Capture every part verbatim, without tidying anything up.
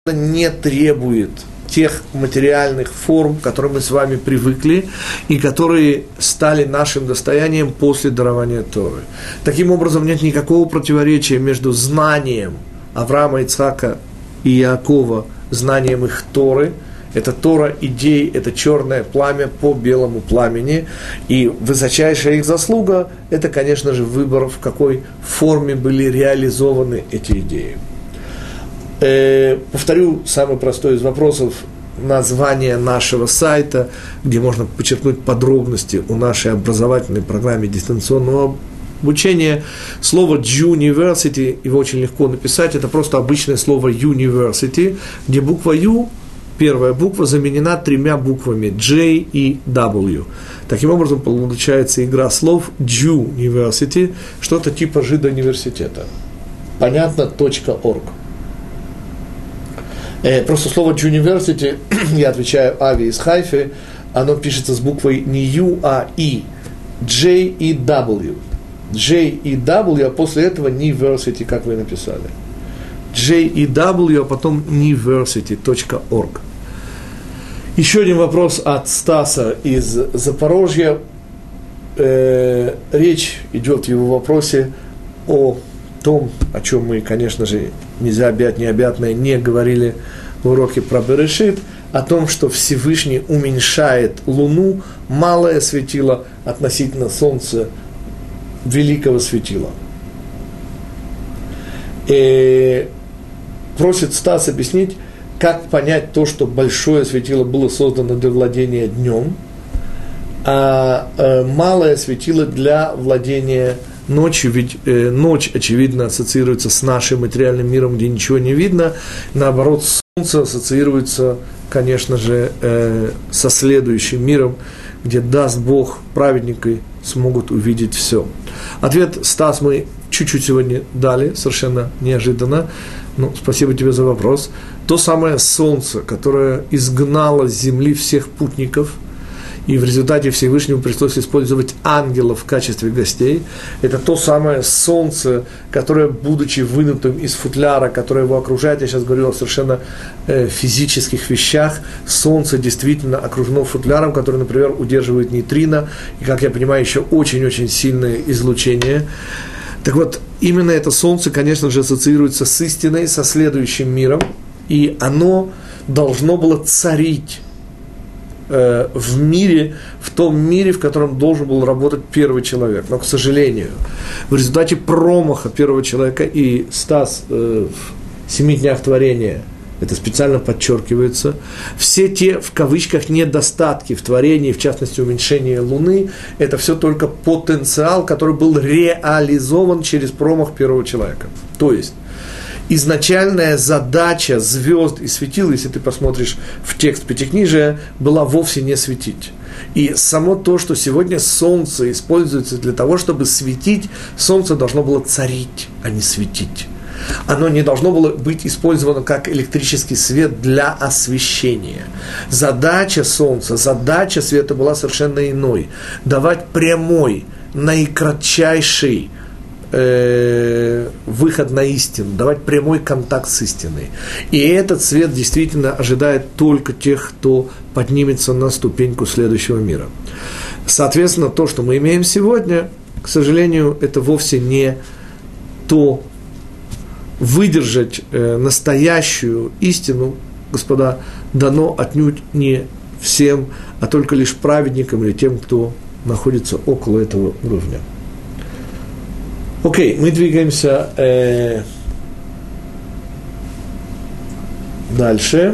не требует тех материальных форм, к которым мы с вами привыкли и которые стали нашим достоянием после дарования Торы. Таким образом, нет никакого противоречия между знанием Авраама, Ицхака и Иакова, знанием их Торы. Это Тора идей, это черное пламя по белому пламени. И высочайшая их заслуга – это, конечно же, выбор, в какой форме были реализованы эти идеи. Э, повторю самый простой из вопросов название нашего сайта, где можно подчеркнуть подробности о нашей образовательной программе дистанционного обучения. Слово «University», его очень легко написать, это просто обычное слово «University», где буква «U», первая буква, заменена тремя буквами J и W. Таким образом, получается игра слов «University», что-то типа «Жидоуниверситета». Понятно? .org. Просто слово «University», я отвечаю Ави из Хайфы, оно пишется с буквой не U, а I, J и W. J и W, а после этого «University», как вы написали. J и W, а потом university точка org. Еще один вопрос от Стаса из Запорожья. Э, речь идет в его вопросе о том, о чем мы, конечно же, нельзя объять необъятное, не говорили в уроке про Берешит, о том, что Всевышний уменьшает Луну, малое светило, относительно Солнца, великого светила. И просит Стас объяснить, как понять то, что большое светило было создано для владения днем, а э, малое светило для владения ночью, ведь э, ночь, очевидно, ассоциируется с нашим материальным миром, где ничего не видно, наоборот, Солнце ассоциируется, конечно же, э, со следующим миром, где, даст Бог, праведники смогут увидеть все. Ответ, Стас, мы чуть-чуть сегодня дали, совершенно неожиданно. Ну, спасибо тебе за вопрос. То самое Солнце, которое изгнало с земли всех путников, и в результате Всевышнему пришлось использовать ангелов в качестве гостей, это то самое Солнце, которое, будучи вынутым из футляра, которое его окружает, я сейчас говорю о совершенно э, физических вещах, Солнце действительно окружено футляром, который, например, удерживает нейтрино, и, как я понимаю, еще очень-очень сильное излучение. Так вот, именно это Солнце, конечно же, ассоциируется с истиной, со следующим миром, и оно должно было царить э, в мире, в том мире, в котором должен был работать первый человек. Но, к сожалению, в результате промаха первого человека, и Стас э, в семи днях творения, это специально подчеркивается, все те, в кавычках, недостатки в творении, в частности, уменьшение Луны, это все только потенциал, который был реализован через промах первого человека. То есть, изначальная задача звезд и светил, если ты посмотришь в текст Пятикнижия, была вовсе не светить. И само то, что сегодня Солнце используется для того, чтобы светить, Солнце должно было царить, а не светить. Оно не должно было быть использовано как электрический свет для освещения. Задача Солнца, задача света была совершенно иной. Давать прямой, наикратчайший э, выход на истину, давать прямой контакт с истиной. И этот свет действительно ожидает только тех, кто поднимется на ступеньку следующего мира. Соответственно, то, что мы имеем сегодня, к сожалению, это вовсе не то, выдержать э, настоящую истину, господа, дано отнюдь не всем, а только лишь праведникам или тем, кто находится около этого уровня. Окей, мы двигаемся э, дальше.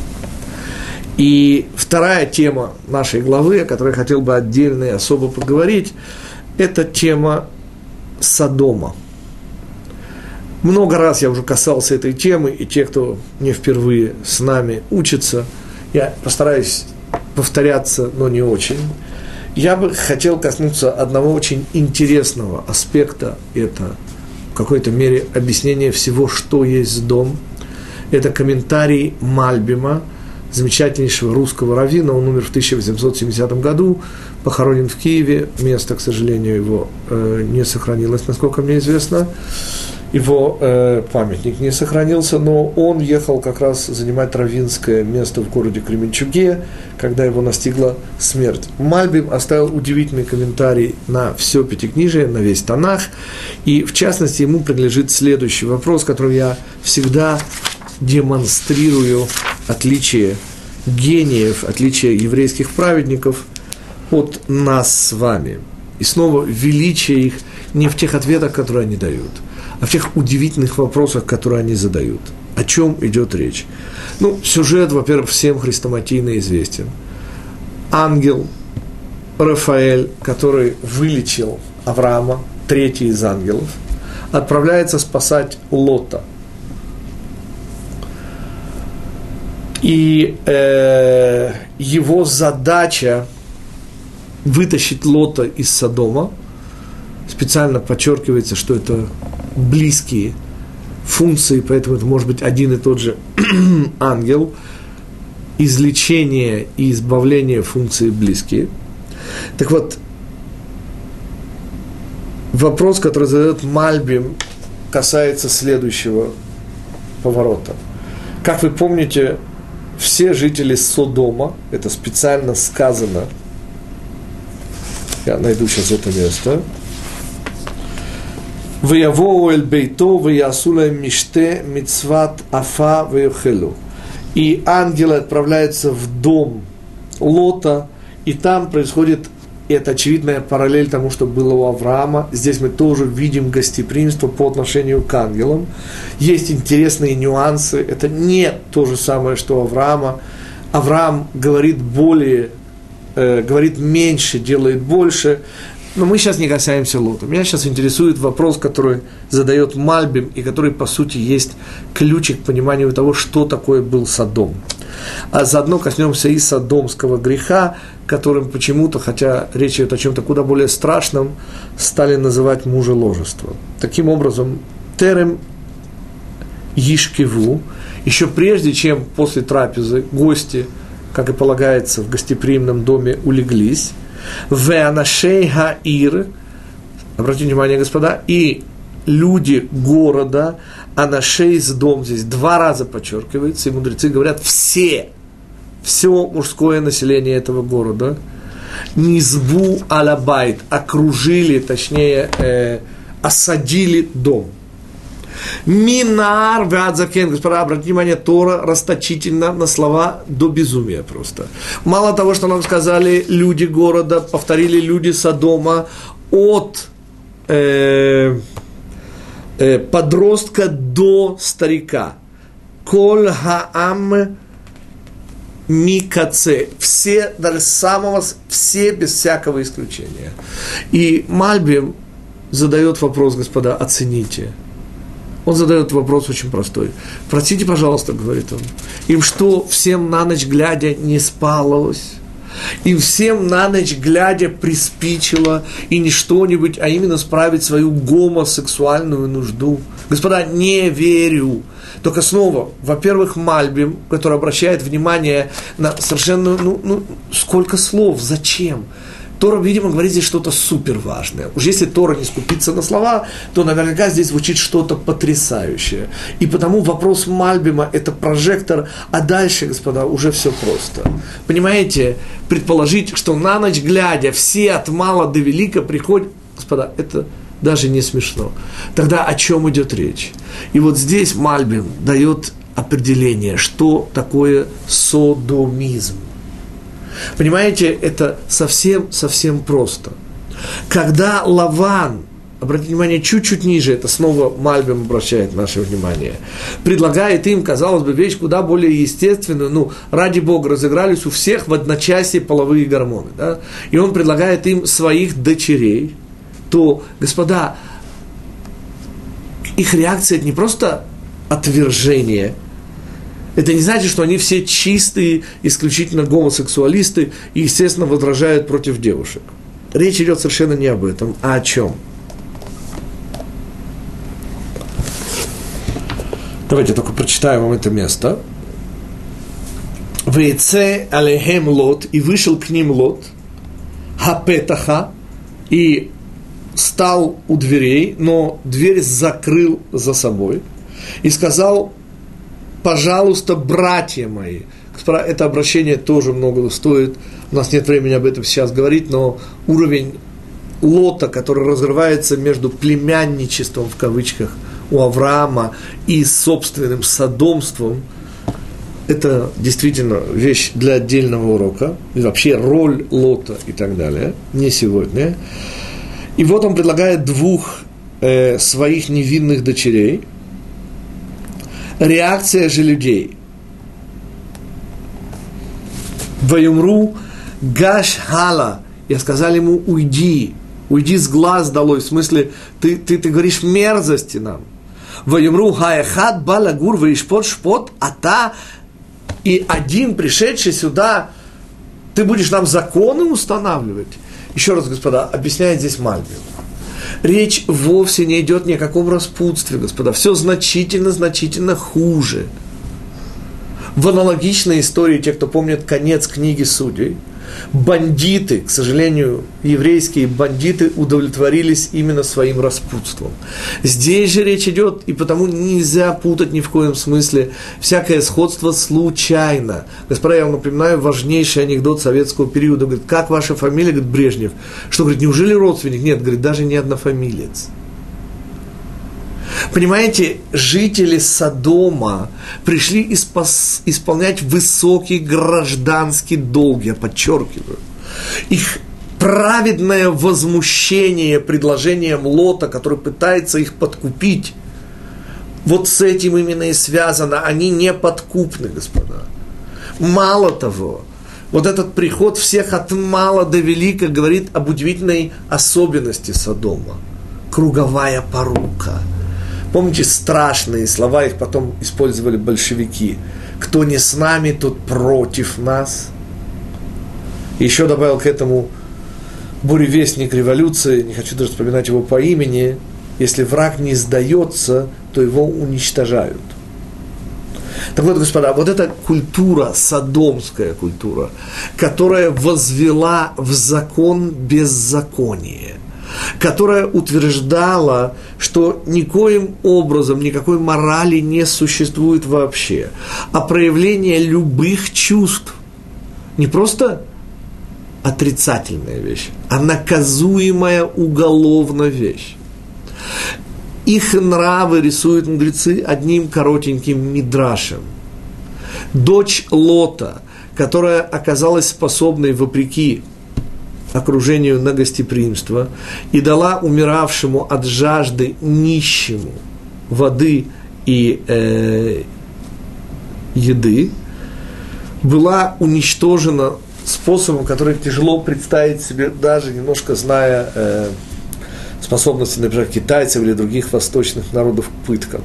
И вторая тема нашей главы, о которой я хотел бы отдельно и особо поговорить, это тема Содома. Много раз я уже касался этой темы, и те, кто не впервые с нами учится, я постараюсь повторяться, но не очень. Я бы хотел коснуться одного очень интересного аспекта, это в какой-то мере объяснение всего, что есть дом. Это комментарий Мальбима, замечательнейшего русского раввина, он умер в тысяча восемьсот семидесятом году, похоронен в Киеве, место, к сожалению, его э, не сохранилось, насколько мне известно. его э, памятник не сохранился, но он ехал как раз занимать раввинское место в городе Кременчуге, когда его настигла смерть. Мальбим оставил удивительный комментарий на все Пятикнижие, на весь Танах, и в частности ему принадлежит следующий вопрос, которым я всегда демонстрирую отличие гениев, отличие еврейских праведников от нас с вами. И снова величие их не в тех ответах, которые они дают, а в тех удивительных вопросах, которые они задают. О чем идет речь? Ну, сюжет, во-первых, всем хрестоматийно известен. Ангел Рафаэль, который вылечил Авраама, третий из ангелов, отправляется спасать Лота. И э, его задача вытащить Лота из Содома. Специально подчеркивается, что это близкие функции, поэтому это может быть один и тот же ангел. Излечение и избавление функции близкие. Так вот, вопрос, который задает Мальбим, касается следующего поворота. Как вы помните, все жители Содома, это специально сказано, я найду сейчас это место, «Ваявоу эль бейто, ваясу лаэм миште, мицват афа ваяхелу». И ангелы отправляются в дом Лота, и там происходит, это очевидная параллель тому, что было у Авраама. Здесь мы тоже видим гостеприимство по отношению к ангелам. Есть интересные нюансы. Это не то же самое, что у Авраама. Авраам говорит более, э, говорит меньше, делает больше. Но мы сейчас не касаемся Лота. Меня сейчас интересует вопрос, который задает Мальбим, и который, по сути, есть ключик к пониманию того, что такое был Содом. А заодно коснемся и содомского греха, которым почему-то, хотя речь идет о чем-то куда более страшном, стали называть мужеложеством. Таким образом, терем ишкеву, еще прежде, чем после трапезы гости, как и полагается, в гостеприимном доме улеглись, веанашей хаир, обратите внимание, господа, и люди города, анашей из дом, здесь два раза подчеркивается, и мудрецы говорят, все, все мужское население этого города, низбу алабайт, окружили, точнее, э, осадили дом. Минар вадзакен, господа, обратите внимание, Тора расточительно на слова до безумия просто. Мало того, что нам сказали люди города, повторили люди Содома, от э, э, подростка до старика. Коль хаам микаце. Все, даже самого, все без всякого исключения. И Мальбим задает вопрос, господа, оцените. Он задает вопрос очень простой. Простите, пожалуйста, говорит он, им что, всем на ночь глядя не спалось? Им всем на ночь глядя приспичило и не что-нибудь, а именно справить свою гомосексуальную нужду? Господа, не верю. Только снова, во-первых, Мальбим, который обращает внимание на совершенно, ну, ну сколько слов, зачем? Тора, видимо, говорит здесь что-то супер важное. Уж если Тора не скупится на слова, то наверняка здесь звучит что-то потрясающее. И потому вопрос Мальбима – это прожектор, а дальше, господа, уже все просто. Понимаете, предположить, что на ночь глядя все от мала до велика приходят, господа, это даже не смешно. Тогда о чем идет речь? И вот здесь Мальбим дает определение, что такое содомизм. Понимаете, это совсем-совсем просто. Когда Лаван, обратите внимание, чуть-чуть ниже, это снова Мальбим обращает наше внимание, предлагает им, казалось бы, вещь куда более естественную, ну, ради Бога, разыгрались у всех в одночасье половые гормоны, да? И он предлагает им своих дочерей, то, господа, их реакция – это не просто отвержение. Это не значит, что они все чистые, исключительно гомосексуалисты и, естественно, возражают против девушек. Речь идет совершенно не об этом, а о чем? Давайте только прочитаю вам это место. «Вейце алехем лот», и вышел к ним Лот, «хапетаха», и стал у дверей, но дверь закрыл за собой и сказал: пожалуйста, братья мои. Это обращение тоже много стоит, у нас нет времени об этом сейчас говорить, но уровень Лота, который разрывается между племянничеством, в кавычках, у Авраама и собственным содомством, это действительно вещь для отдельного урока, и вообще роль Лота и так далее, не сегодня. И вот он предлагает двух э, своих невинных дочерей. Реакция же людей. Ваюмру гаш хала. Я сказал ему: уйди, уйди с глаз долой. В смысле, ты, ты, ты говоришь мерзости нам. Ваюмру хаехат балагур ваишпот шпот, а та и один, пришедший сюда, ты будешь нам законы устанавливать. Еще раз, господа, объясняет здесь Мальбим. Речь вовсе не идет ни о каком распутстве, господа. Все значительно-значительно хуже. В аналогичной истории, те, кто помнит конец книги Судей, бандиты, к сожалению, еврейские бандиты удовлетворились именно своим распутством. Здесь же речь идет, и потому нельзя путать ни в коем смысле всякое сходство случайно. Господа, я вам напоминаю важнейший анекдот советского периода. Говорит: как ваша фамилия? Говорит: Брежнев. Что, говорит, неужели родственник? Нет, говорит, даже не однофамилец. Понимаете, жители Содома пришли испос, исполнять высокий гражданский долг, я подчеркиваю. Их праведное возмущение предложением Лота, который пытается их подкупить, вот с этим именно и связано. Они не подкупны, господа. Мало того, вот этот приход всех от мала до велика говорит об удивительной особенности Содома. Круговая порука. Помните страшные слова, их потом использовали большевики. Кто не с нами, тот против нас. И еще добавил к этому буревестник революции, не хочу даже вспоминать его по имени: если враг не сдается, то его уничтожают. Так вот, господа, вот эта культура, содомская культура, которая возвела в закон беззаконие, которая утверждала, что никоим образом никакой морали не существует вообще, а проявление любых чувств не просто отрицательная вещь, а наказуемая уголовно вещь. Их нравы рисуют мудрецы одним коротеньким мидрашем. Дочь Лота, которая оказалась способной, вопреки окружению на гостеприимство, и дала умиравшему от жажды нищему воды и э, еды, была уничтожена способом, который тяжело представить себе, даже немножко зная э, способности, например, китайцев или других восточных народов к пыткам.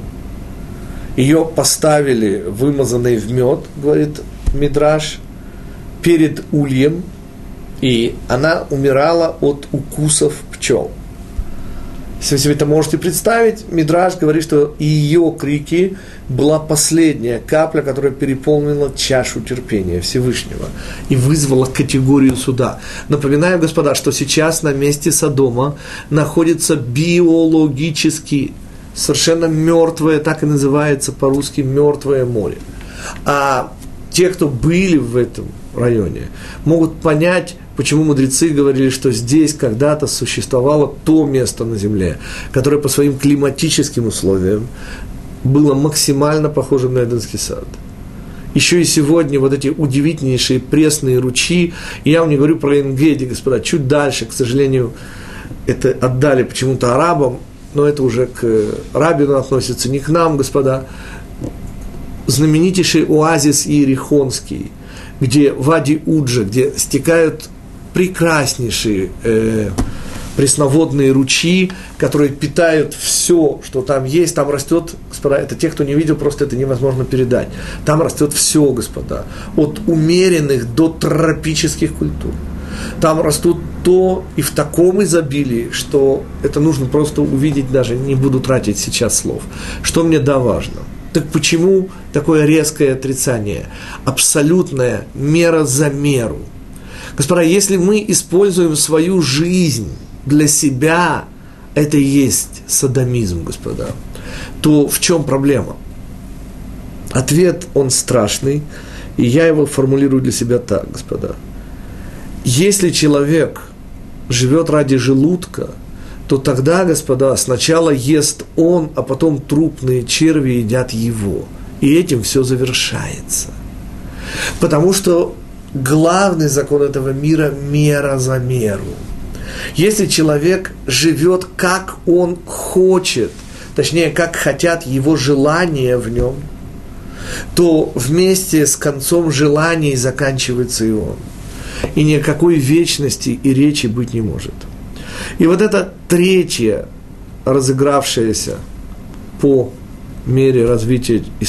Ее поставили, вымазанной в мед, говорит Мидраш, перед ульем, и она умирала от укусов пчел. Если вы себе это можете представить, Мидраш говорит, что ее крики была последняя капля, которая переполнила чашу терпения Всевышнего и вызвала категорию суда. Напоминаю, господа, что сейчас на месте Содома находится биологически совершенно мертвое, так и называется по-русски, мертвое море. А те, кто были в этом районе, могут понять, почему мудрецы говорили, что здесь когда-то существовало то место на земле, которое по своим климатическим условиям было максимально похожим на Эденский сад. Еще и сегодня вот эти удивительнейшие пресные ручьи, и я вам не говорю про Эн-Геди, господа, чуть дальше, к сожалению, это отдали почему-то арабам, но это уже к Рабину относится, не к нам, господа. Знаменитейший оазис Иерихонский, где Вади-Уджа, где стекают прекраснейшие э, пресноводные ручьи, которые питают все, что там есть. Там растет, господа, это те, кто не видел, просто это невозможно передать. Там растет все, господа, от умеренных до тропических культур. Там растут то и в таком изобилии, что это нужно просто увидеть, даже не буду тратить сейчас слов. Что мне да важно. Так почему такое резкое отрицание? Абсолютная мера за меру. Господа, если мы используем свою жизнь для себя, это и есть содомизм, господа, то в чем проблема? Ответ, он страшный, и я его формулирую для себя так, господа. Если человек живет ради желудка, то тогда, господа, сначала ест он, а потом трупные черви едят его. И этим все завершается. Потому что главный закон этого мира – мера за меру. Если человек живет, как он хочет, точнее, как хотят его желания в нем, то вместе с концом желаний заканчивается и он. И никакой вечности и речи быть не может. И вот это третье, разыгравшееся по мере развития